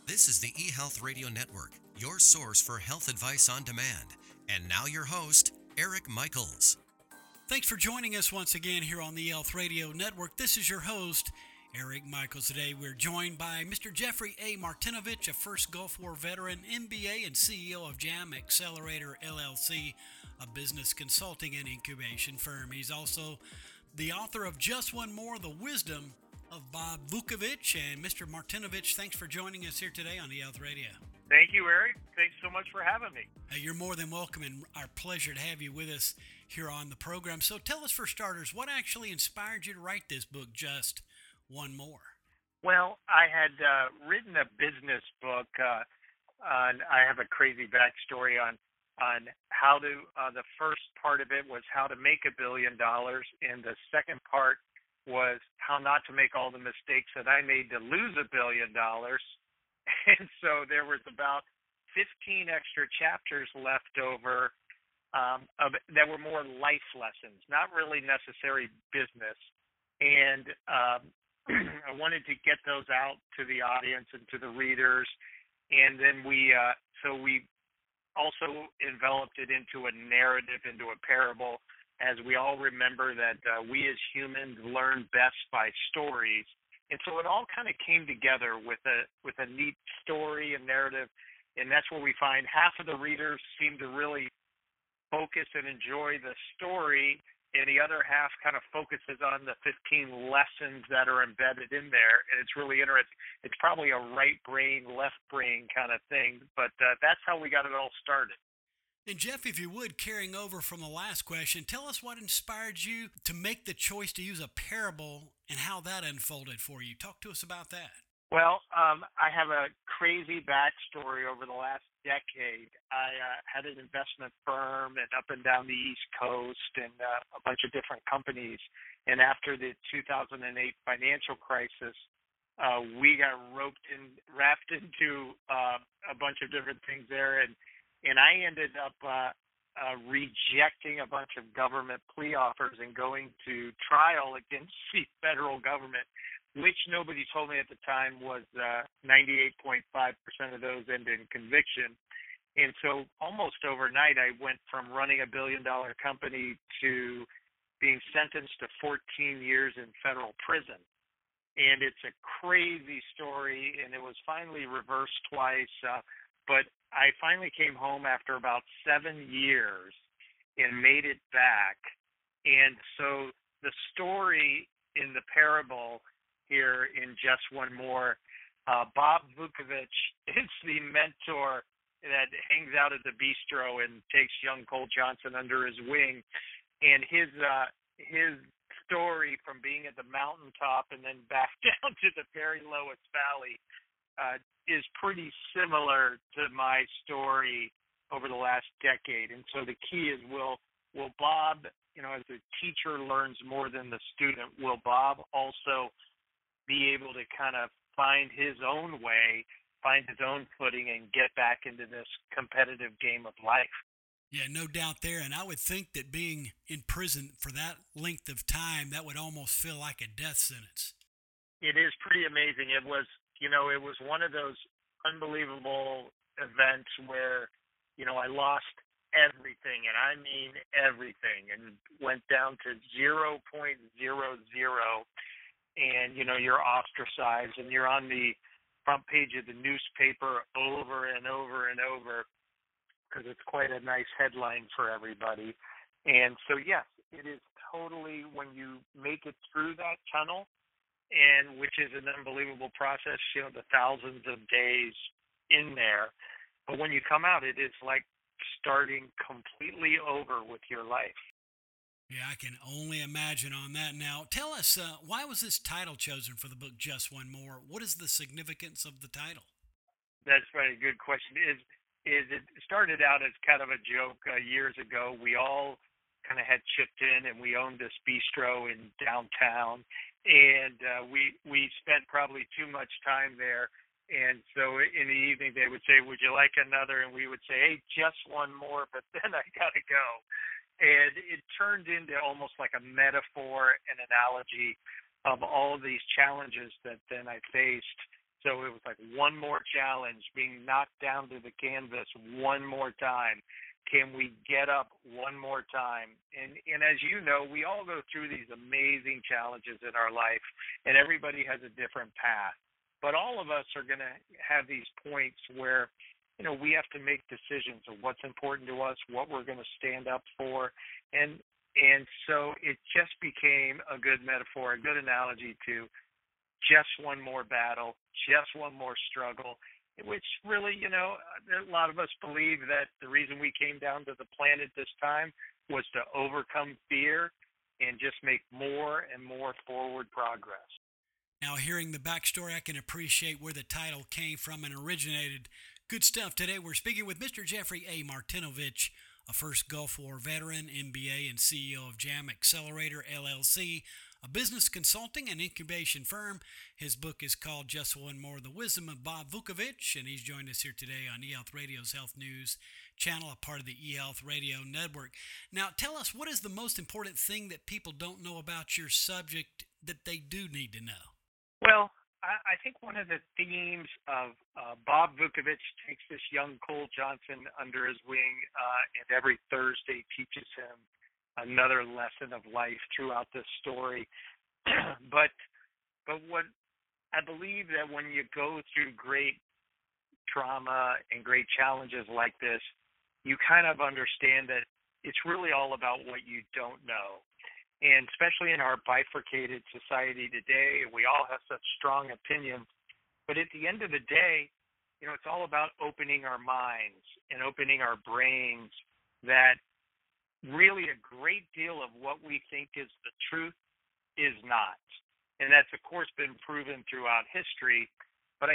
This is the eHealth Radio Network, your source for health advice on demand. And now your host, Eric Michaels. Thanks for joining us once again here on the eHealth Radio Network. This is your host, Eric Michaels. Today we're joined by Mr. Jeffrey A. Martinovich, a first Gulf War veteran, MBA, and CEO of Jam Accelerator LLC, a business consulting and incubation firm. He's also the author of Just One More, The Wisdom of Bob Vukovich. And Mr. Martinovich, thanks for joining us here today on eHealth Radio. Thank you, Eric. Thanks so much for having me. You're more than welcome, and our pleasure to have you with us here on the program. So tell us, for starters, what actually inspired you to write this book, Just One More? Well, I had written a business book. I have a crazy backstory on how to. The first part of it was how to make $1 billion, and the second part was how not to make all the mistakes that I made to lose $1 billion. And so there was about 15 extra chapters left over that were more life lessons, not really necessary business. And I wanted to get those out to the audience and to the readers. And then we also enveloped it into a narrative, into a parable, as we all remember that we as humans learn best by stories. And so it all kind of came together with a neat story and narrative, and that's where we find half of the readers seem to really focus and enjoy the story, and the other half kind of focuses on the 15 lessons that are embedded in there, and it's really interesting. It's probably a right brain, left brain kind of thing, but that's how we got it all started. And Jeff, if you would, carrying over from the last question, tell us what inspired you to make the choice to use a parable and how that unfolded for you. Talk to us about that. Well, I have a crazy backstory over the last decade. I had an investment firm and up and down the East Coast and a bunch of different companies. And after the 2008 financial crisis, we got wrapped into a bunch of different things there. And I ended up rejecting a bunch of government plea offers and going to trial against the federal government, which nobody told me at the time was 98.5% of those ended in conviction. And so almost overnight, I went from running a $1 billion company to being sentenced to 14 years in federal prison. And it's a crazy story, and it was finally reversed twice. But I finally came home after about 7 years and made it back. And so the story in the parable here in Just One More, Bob Vukovich is the mentor that hangs out at the bistro and takes young Cole Johnson under his wing. And his story from being at the mountaintop and then back down to the very lowest valley is pretty similar to my story over the last decade. And so the key is, will Bob, as the teacher learns more than the student, will Bob also be able to kind of find his own way, find his own footing, and get back into this competitive game of life? Yeah, no doubt there. And I would think that being in prison for that length of time, that would almost feel like a death sentence. It is pretty amazing. It was one of those unbelievable events where, I lost everything, and I mean everything, and went down to 0.00. And, you're ostracized, and you're on the front page of the newspaper over and over and over, because it's quite a nice headline for everybody. And so, yes, it is totally, when you make it through that tunnel, and which is an unbelievable process, the thousands of days in there. But when you come out, it is like starting completely over with your life. Yeah, I can only imagine on that. Now, tell us, why was this title chosen for the book Just One More? What is the significance of the title? That's a good question. Is it started out as kind of a joke years ago. We all kind of had chipped in, and we owned this bistro in downtown, and we spent probably too much time there. And so in the evening, they would say, "Would you like another?" And we would say, "Hey, just one more," but then I gotta go. And it turned into almost like a metaphor, an analogy of all of these challenges that then I faced. So it was like one more challenge, being knocked down to the canvas one more time. Can we get up one more time? And as you know, we all go through these amazing challenges in our life, and everybody has a different path. But all of us are going to have these points where, we have to make decisions of what's important to us, what we're going to stand up for. And so it just became a good metaphor, a good analogy to just one more battle, just one more struggle, which really, a lot of us believe that the reason we came down to the planet this time was to overcome fear and just make more and more forward progress. Now, hearing the backstory, I can appreciate where the title came from and originated. Good stuff. Today, we're speaking with Mr. Jeffrey A. Martinovich, a first Gulf War veteran, MBA, and CEO of Jam Accelerator, LLC, a business consulting and incubation firm. His book is called Just One More, The Wisdom of Bob Vukovich, and he's joined us here today on eHealth Radio's Health News channel, a part of the eHealth Radio Network. Now, tell us, what is the most important thing that people don't know about your subject that they do need to know? Well, I think one of the themes of Bob Vukovich takes this young Cole Johnson under his wing and every Thursday teaches him another lesson of life throughout this story. but what I believe that when you go through great trauma and great challenges like this, you kind of understand that it's really all about what you don't know. And especially in our bifurcated society today, we all have such strong opinions. But at the end of the day, it's all about opening our minds and opening our brains, that really a great deal of what we think is the truth is not. And that's, of course, been proven throughout history. But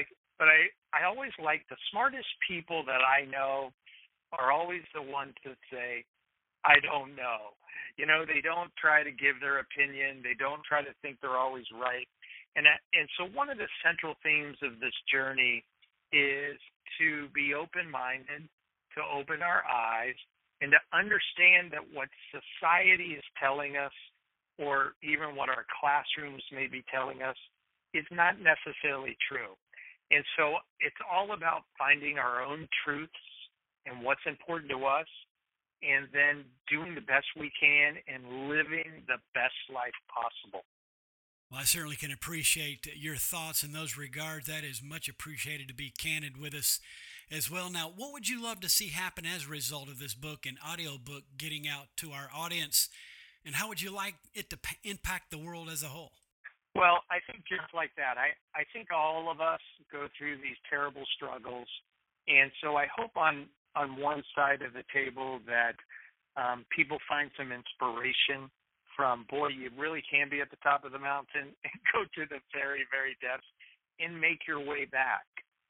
I always like the smartest people that I know are always the ones that say, I don't know. They don't try to give their opinion. They don't try to think they're always right. And so one of the central themes of this journey is to be open-minded, to open our eyes, and to understand that what society is telling us, or even what our classrooms may be telling us, is not necessarily true. And so it's all about finding our own truths and what's important to us, and then doing the best we can and living the best life possible. Well, I certainly can appreciate your thoughts in those regards. That is much appreciated, to be candid with us as well. Now, what would you love to see happen as a result of this book and audiobook getting out to our audience? And how would you like it to impact the world as a whole? Well, I think just like that. I think all of us go through these terrible struggles. And so I hope on one side of the table that people find some inspiration from, boy, you really can be at the top of the mountain and go to the very, very depths and make your way back.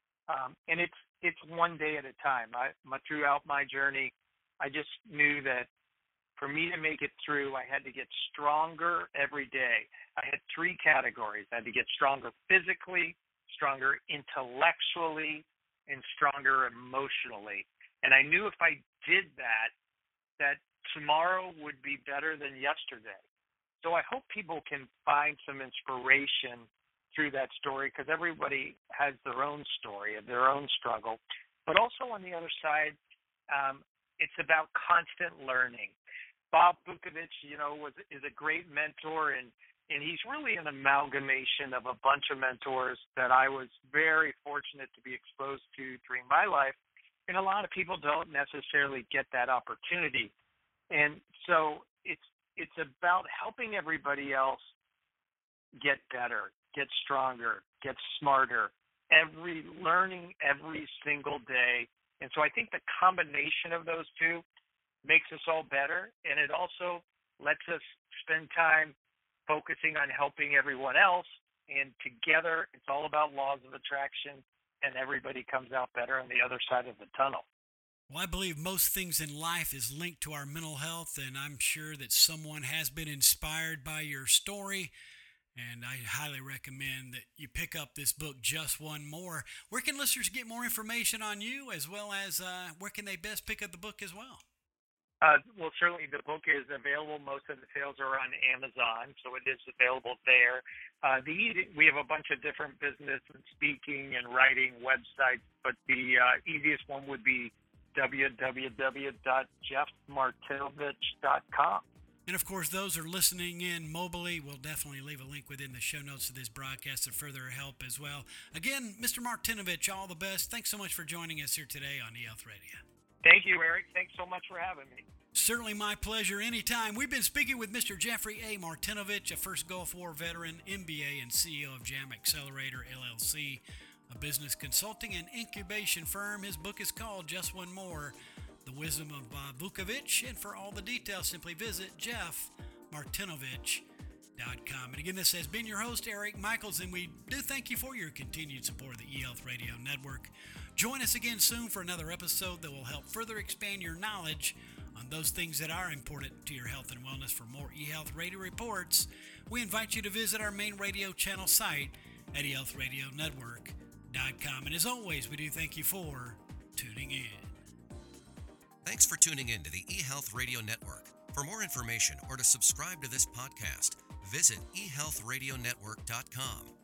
And it's one day at a time. Throughout my journey, I just knew that for me to make it through, I had to get stronger every day. I had three categories. I had to get stronger physically, stronger intellectually, and stronger emotionally. And I knew if I did that tomorrow would be better than yesterday. So I hope people can find some inspiration through that story, because everybody has their own story, their own struggle. But also on the other side, it's about constant learning. Bob Vukovich, is a great mentor, and he's really an amalgamation of a bunch of mentors that I was very fortunate to be exposed to during my life. And a lot of people don't necessarily get that opportunity. And so it's about helping everybody else get better, get stronger, get smarter, learning every single day. And so I think the combination of those two makes us all better, and it also lets us spend time focusing on helping everyone else. And together, it's all about laws of attraction, and everybody comes out better on the other side of the tunnel. Well, I believe most things in life is linked to our mental health, and I'm sure that someone has been inspired by your story, and I highly recommend that you pick up this book, Just One More. Where can listeners get more information on you, as well as where can they best pick up the book as well? Well, certainly the book is available. Most of the sales are on Amazon, so it is available there. We have a bunch of different business and speaking and writing websites, but the easiest one would be www.jeffmartinovich.com. And of course, those are listening in mobily. We'll definitely leave a link within the show notes of this broadcast to further help as well. Again, Mr. Martinovich, all the best. Thanks so much for joining us here today on eHealth Radio. Thank you, Eric. Thanks so much for having me. Certainly my pleasure anytime. We've been speaking with Mr. Jeffrey A. Martinovich, a first Gulf War veteran, MBA, and CEO of Jam Accelerator, LLC, a business consulting and incubation firm. His book is called Just One More, The Wisdom of Bob Vukovich. And for all the details, simply visit jeffmartinovich.com. And again, this has been your host, Eric Michaels, and we do thank you for your continued support of the eHealth Radio Network. Join us again soon for another episode that will help further expand your knowledge on those things that are important to your health and wellness. For more eHealth Radio reports, we invite you to visit our main radio channel site at eHealthRadioNetwork.com. And as always, we do thank you for tuning in. Thanks for tuning in to the eHealth Radio Network. For more information or to subscribe to this podcast, visit eHealthRadioNetwork.com.